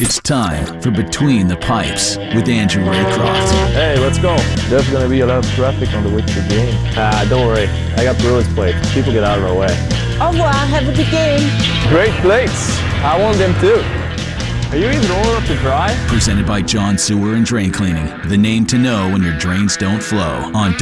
It's time for Between the Pipes with Andrew Raycroft. Hey, let's go. There's going to be a lot of traffic on the way to the game. Don't worry. I got Bruins plates. People get out of our way. Au revoir. Have a good game. Great plates. I want them too. Are you even old enough to drive? Presented by John Sewer and Drain Cleaning. The name to know when your drains don't flow on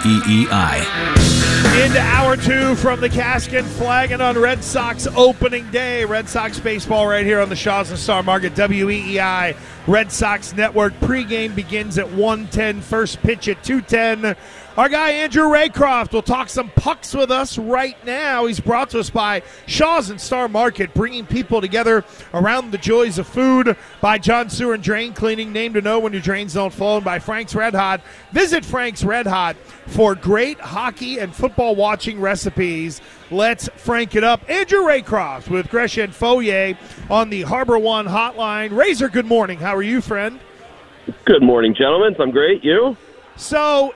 WEEI. Into hour two from the Caskin, flagging on Red Sox opening day. Red Sox baseball right here on the Shaw's and Star Market, WEEI Red Sox Network. Pregame begins at 1:10, first pitch at 2:10. Our guy Andrew Raycroft will talk some pucks with us right now. He's brought to us by Shaw's and Star Market, bringing people together around the joys of food. By John Sewer and Drain Cleaning, name to know when your drains don't flow. And by Frank's Red Hot. Visit Frank's Red Hot for great hockey and football watching recipes. Let's frank it up. Andrew Raycroft with Gresh and Foyer on the Harbor One hotline. Razor, good morning. How are you, friend? Good morning, gentlemen. I'm great. You? So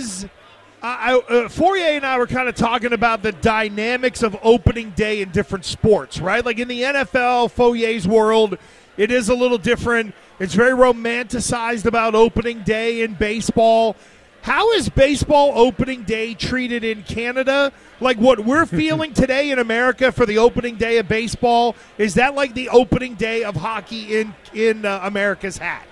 Fourier and I were kind of talking about the dynamics of opening day in different sports, right? Like in the NFL, Fourier's world, it is a little different. It's very romanticized about opening day in baseball. How is baseball opening day treated in Canada? Like what we're feeling today in America for the opening day of baseball, is that like the opening day of hockey in America's hat?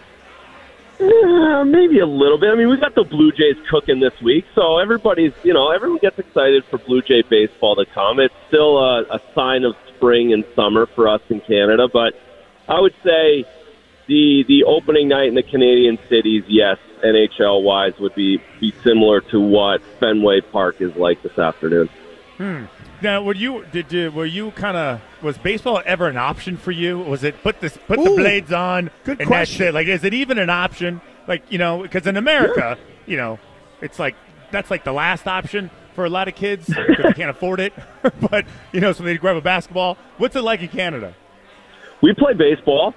Maybe a little bit. I mean, we've got the Blue Jays cooking this week, so everyone gets excited for Blue Jay baseball to come. It's still a sign of spring and summer for us in Canada, but I would say the opening night in the Canadian cities, yes, NHL-wise, would be similar to what Fenway Park is like this afternoon. Now, was baseball ever an option for you? Was it put the blades on? Good and question. That's it? Like, is it even an option? Like, because in America, it's like that's like the last option for a lot of kids because they can't afford it. But so they grab a basketball. What's it like in Canada? We play baseball.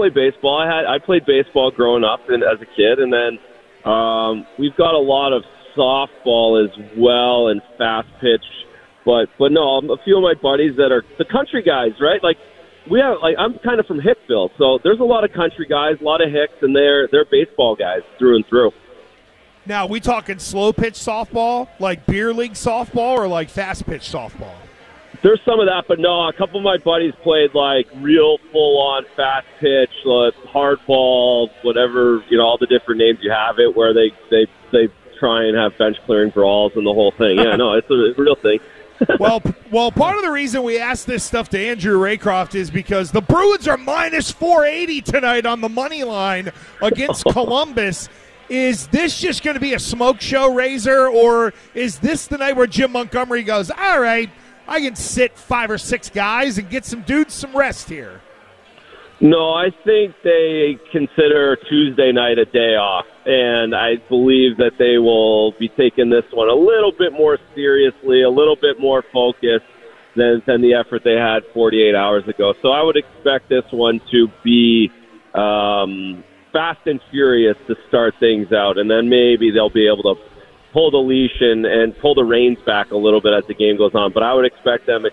I played baseball growing up and as a kid, and then we've got a lot of softball as well and fast pitch. But no, a few of my buddies that are the country guys, right? I'm kind of from Hicksville, so there's a lot of country guys, a lot of Hicks, and they're baseball guys through and through. Now, we talking slow pitch softball, like beer league softball, or like fast pitch softball? There's some of that, but no, a couple of my buddies played like real full-on fast pitch, hardball, whatever, all the different names you have it, where they try and have bench clearing brawls and the whole thing. Yeah, no, it's a real thing. Well, part of the reason we asked this stuff to Andrew Raycroft is because the Bruins are minus 480 tonight on the money line against Columbus. Is this just going to be a smoke show, Razor, or is this the night where Jim Montgomery goes, all right, I can sit 5 or 6 guys and get some dudes some rest here? No, I think they consider Tuesday night a day off, and I believe that they will be taking this one a little bit more seriously, a little bit more focused than the effort they had 48 hours ago. So I would expect this one to be fast and furious to start things out, and then maybe they'll be able to pull the leash and pull the reins back a little bit as the game goes on. But I would expect them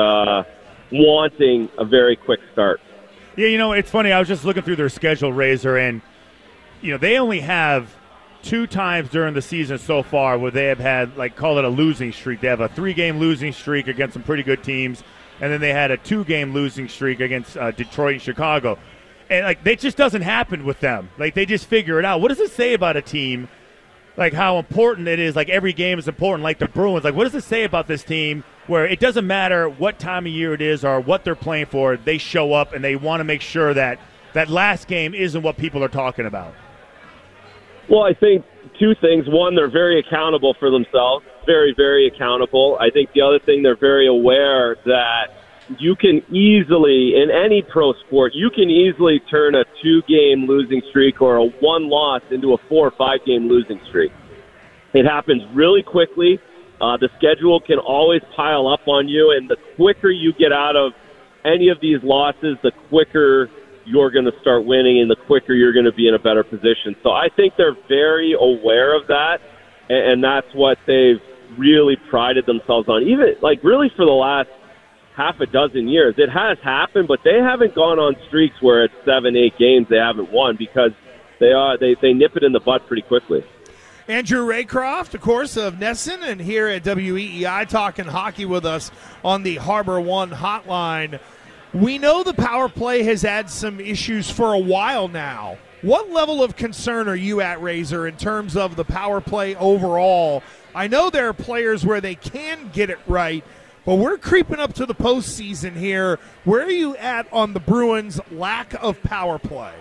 wanting a very quick start. Yeah, it's funny. I was just looking through their schedule, Razor, and they only have 2 times during the season so far where they have had, call it a losing streak. They have a 3-game losing streak against some pretty good teams, and then they had a 2-game losing streak against Detroit and Chicago. And, it just doesn't happen with them. They just figure it out. What does it say about a team, how important it is, every game is important, like the Bruins? What does it say about this team where it doesn't matter what time of year it is or what they're playing for, they show up and they want to make sure that that last game isn't what people are talking about? Well, I think 2 things. One, they're very accountable for themselves, very, very accountable. I think the other thing, they're very aware that you can easily, in any pro sport, you can easily turn a 2-game losing streak or a 1 loss into a 4 or 5-game losing streak. It happens really quickly. The schedule can always pile up on you, and the quicker you get out of any of these losses, the quicker you're going to start winning and the quicker you're going to be in a better position. So I think they're very aware of that, and that's what they've really prided themselves on. Even, really for the last half a dozen years. It has happened, but they haven't gone on streaks where it's 7-8 games they haven't won because they nip it in the butt pretty quickly. Andrew Raycroft, of course, of Nesson, and here at WEEI talking hockey with us on the Harbor One hotline. We know the power play has had some issues for a while now. What level of concern are you at, Razor, in terms of the power play overall? I know there are players where they can get it right, but we're creeping up to the postseason here. Where are you at on the Bruins' lack of power play?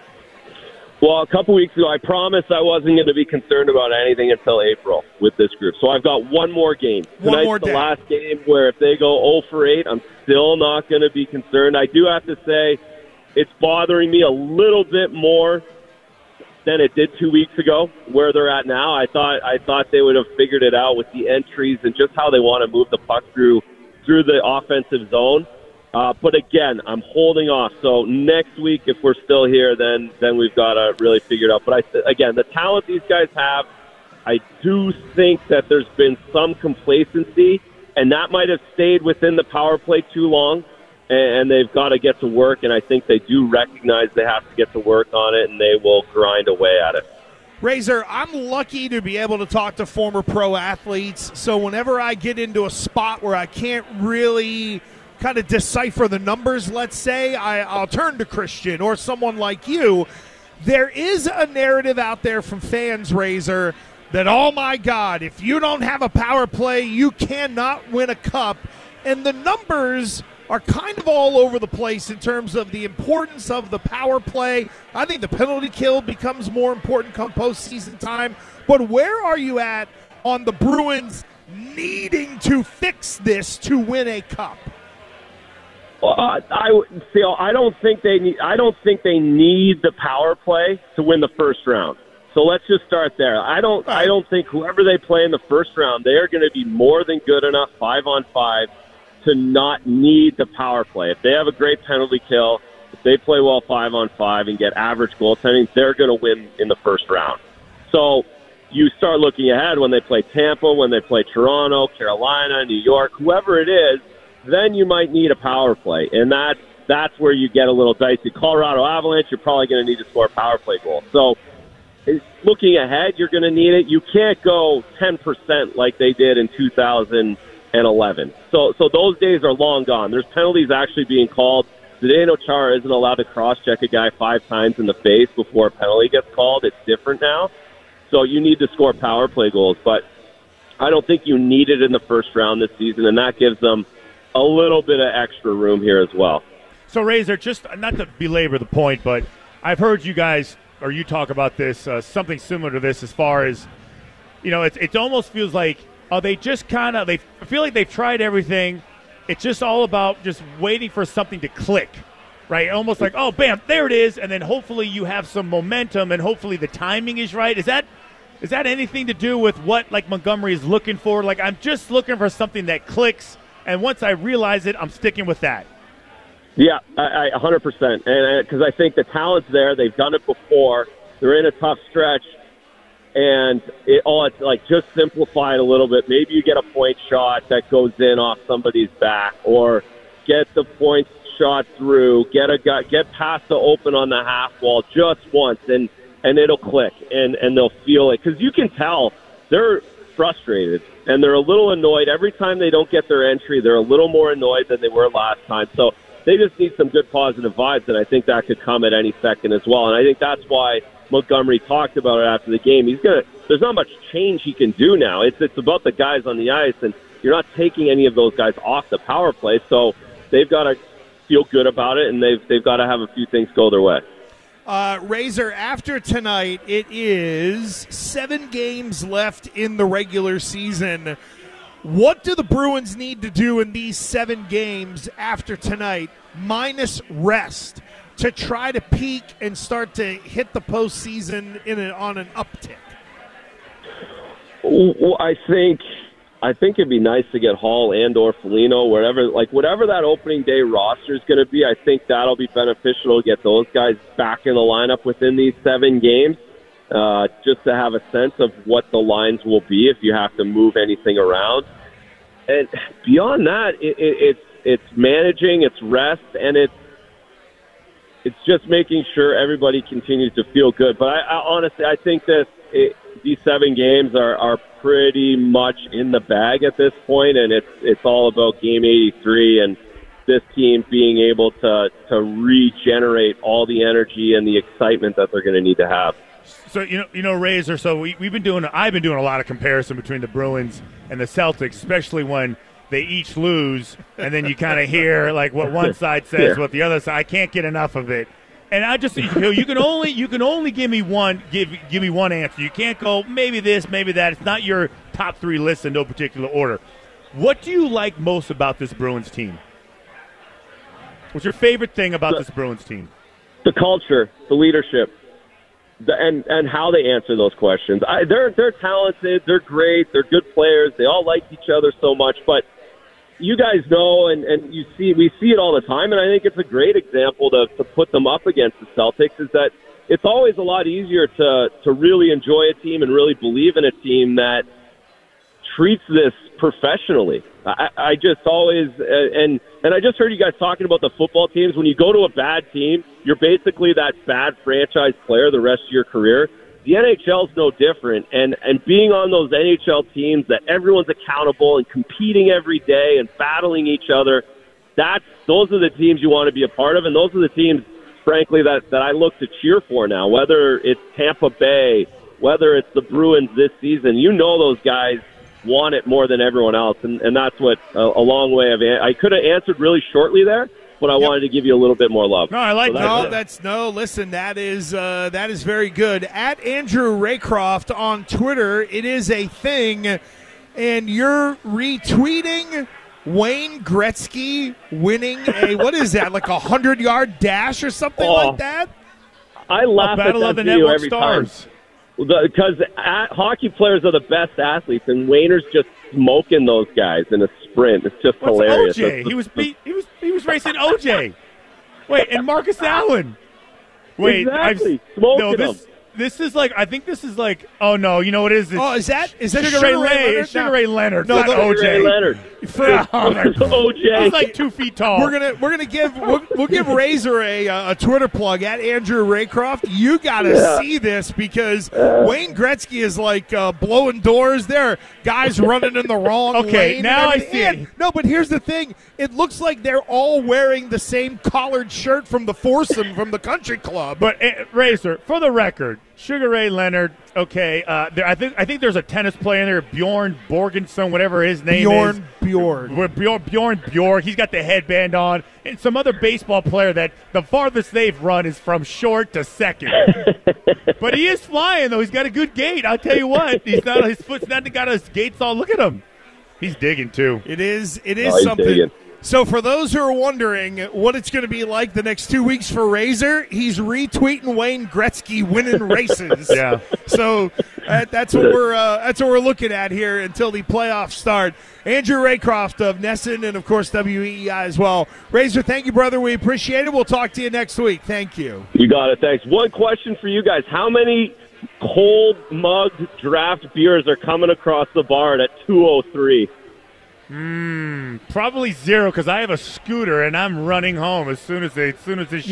Well, a couple weeks ago, I promised I wasn't going to be concerned about anything until April with this group. So I've got one more game. Tonight's the last game where if they go 0 for 8, I'm still not going to be concerned. I do have to say it's bothering me a little bit more than it did 2 weeks ago where they're at now. I thought they would have figured it out with the entries and just how they want to move the puck through the offensive zone. But again, I'm holding off. So next week, if we're still here, then we've got to really figure it out. But again, the talent these guys have, I do think that there's been some complacency, and that might have stayed within the power play too long. And they've got to get to work, and I think they do recognize they have to get to work on it, and they will grind away at it. Razor, I'm lucky to be able to talk to former pro athletes, so whenever I get into a spot where I can't really kind of decipher the numbers, let's say, I'll turn to Christian or someone like you. There is a narrative out there from fans, Razor, that, oh my God, if you don't have a power play, you cannot win a cup. And the numbers are kind of all over the place in terms of the importance of the power play. I think the penalty kill becomes more important come postseason time. But where are you at on the Bruins needing to fix this to win a cup? Well, I don't think they need the power play to win the first round. So let's just start there. I don't think whoever they play in the first round, they are going to be more than good enough 5-on-5 to not need the power play. If they have a great penalty kill, if they play well 5-on-5 and get average goaltending, they're going to win in the first round. So you start looking ahead when they play Tampa, when they play Toronto, Carolina, New York, whoever it is, then you might need a power play, and that's where you get a little dicey. Colorado Avalanche, you're probably going to need to score a power play goal. So looking ahead, you're going to need it. You can't go 10% like they did in 2011. So those days are long gone. There's penalties actually being called. Zdeno Chara isn't allowed to cross-check a guy 5 times in the face before a penalty gets called. It's different now. So you need to score power play goals, but I don't think you need it in the first round this season, and that gives them a little bit of extra room here as well. So, Razor, just not to belabor the point, but I've heard you guys, or you talk about this, something similar to this as far as, it almost feels like, they just kind of, they feel like they've tried everything. It's just all about just waiting for something to click, right? Almost like, oh, bam, there it is, and then hopefully you have some momentum, and hopefully the timing is right. Is that anything to do with what, like, Montgomery is looking for? Like, I'm just looking for something that clicks, and once I realize it, I'm sticking with that. Yeah, I 100%. And because I think the talent's there. They've done it before. They're in a tough stretch. And it's like just simplify it a little bit. Maybe you get a point shot that goes in off somebody's back, or get the point shot through, get past the open on the half wall just once, and it'll click, and they'll feel it. Because you can tell they're frustrated, and they're a little annoyed. Every time they don't get their entry, they're a little more annoyed than they were last time. So they just need some good positive vibes, and I think that could come at any second as well. And I think that's why Montgomery talked about it after the game. There's not much change he can do now. It's about the guys on the ice, and you're not taking any of those guys off the power play. So they've got to feel good about it, and they've got to have a few things go their way. Razor, after tonight, it is 7 games left in the regular season. What do the Bruins need to do in these 7 games after tonight, minus rest, to try to peak and start to hit the postseason on an uptick? Well, I think it'd be nice to get Hall and or Foligno, whatever that opening day roster is going to be. I think that'll be beneficial to get those guys back in the lineup within these 7 games, just to have a sense of what the lines will be if you have to move anything around. And beyond that, it's managing, it's rest, and it's just making sure everybody continues to feel good. But I honestly, I think these 7 games are pretty much in the bag at this point, and it's all about Game 83 and this team being able to regenerate all the energy and the excitement that they're going to need to have. So you know, Razor. So I've been doing a lot of comparison between the Bruins and the Celtics, especially when they each lose, and then you kind of hear like what one side says, what the other side. I can't get enough of it. And I just, you can only give me one answer. You can't go maybe this, maybe that. It's not your top 3 list in no particular order. What do you like most about this Bruins team? What's your favorite thing about this Bruins team? The culture, the leadership, and how they answer those questions. They're talented, they're great, they're good players. They all like each other so much, but you guys know, and we see it all the time, and I think it's a great example to put them up against the Celtics, is that it's always a lot easier to really enjoy a team and really believe in a team that treats this professionally. I just always, and I just heard you guys talking about the football teams. When you go to a bad team, you're basically that bad franchise player the rest of your career. The NHL's no different, and being on those NHL teams that everyone's accountable and competing every day and battling each other, those are the teams you want to be a part of, and those are the teams, frankly, that I look to cheer for now, whether it's Tampa Bay, whether it's the Bruins this season. You know those guys want it more than everyone else, and that's what a long way of I could have answered really shortly there, but I wanted to give you a little bit more love. No, I like listen, that is very good. At Andrew Raycroft on Twitter, it is a thing, and you're retweeting Wayne Gretzky winning what is that, like a 100-yard dash or something like that? I laugh at Battle of the video Network every Stars. time. Because hockey players are the best athletes, and Wayner's just smoking those guys in a sprint. It's just hilarious. OJ? He was racing OJ. Wait, and Marcus Allen. Wait, exactly. Smoking them. This is like, I think this is like, oh no, you know what it is? Is that Sugar Ray Leonard? It's Sugar Ray Leonard. No, not OJ. Ray Leonard. OJ. He's like 2 feet tall. We're gonna give Razor a Twitter plug at Andrew Raycroft. You gotta see this, because Wayne Gretzky is like blowing doors. There are guys running in the wrong lane. Okay, now I see it. No, but here's the thing. It looks like they're all wearing the same collared shirt from the foursome from the country club. But Razor, for the record, Sugar Ray Leonard. Okay, I think there's a tennis player in there, Bjorn Borgenson, whatever his name is. Bjorn Bjork. He's got the headband on, and some other baseball player that the farthest they've run is from short to second. But he is flying though. He's got a good gait. I'll tell you what. His foot's not got his gaits all. Look at him. He's digging too. It is something. Digging. So for those who are wondering what it's going to be like the next 2 weeks for Razor, he's retweeting Wayne Gretzky winning races. Yeah. So that's what we're looking at here until the playoffs start. Andrew Raycroft of Nesson and of course WEEI as well. Razor, thank you, brother. We appreciate it. We'll talk to you next week. Thank you. You got it. Thanks. One question for you guys: how many cold mugged draft beers are coming across the bar at 2:03? Probably 0, because I have a scooter and I'm running home as soon as this show's over.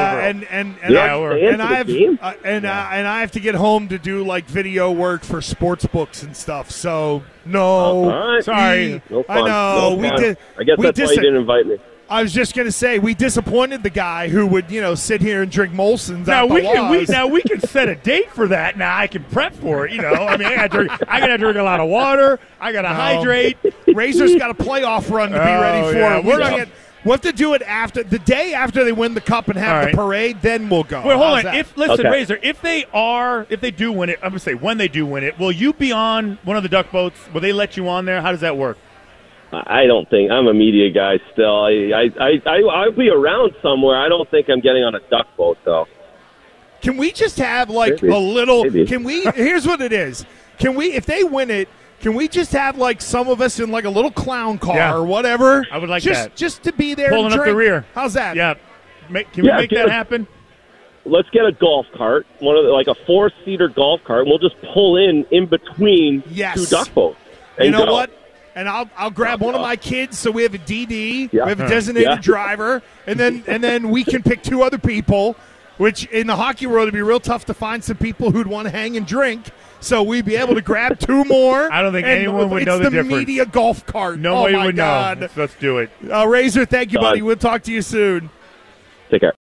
I have to get home to do like video work for sports books and stuff. So no, right. Sorry, I know we did. I guess that's why you didn't invite me. I was just going to say, we disappointed the guy who would, sit here and drink Molson's. Now we can set a date for that. Now I can prep for it. I mean, I gotta drink a lot of water. I gotta hydrate. Razor's got a playoff run to be ready for. Yeah. We'll have to do it after the day after they win the cup and have the parade. Then we'll go. Wait, hold on. Razor, if they do win it, I'm gonna say when they do win it, will you be on one of the duck boats? Will they let you on there? How does that work? I don't think. I'm a media guy still. I'll be around somewhere. I don't think I'm getting on a duck boat, though. Can we just have, like, a little – can we – here's what it is. Can we – if they win it, can we just have, like, some of us in, like, a little clown car or whatever? I would like that. Just to be there Pulling and drink. up the rear. How's that? Yeah. Can we make that happen? Let's get a golf cart, like a 4-seater golf cart, and we'll just pull in between two duck boats. You know what? and I'll grab one of my kids, so we have a DD, Yeah. we have a designated driver, and then we can pick 2 other people. Which in the hockey world it'd be real tough to find some people who'd want to hang and drink. So we'd be able to grab 2 more. I don't think and anyone would know the It's difference. the media golf cart. Nobody oh my would God. know. Let's do it. Razor, thank you, buddy. We'll talk to you soon. Take care.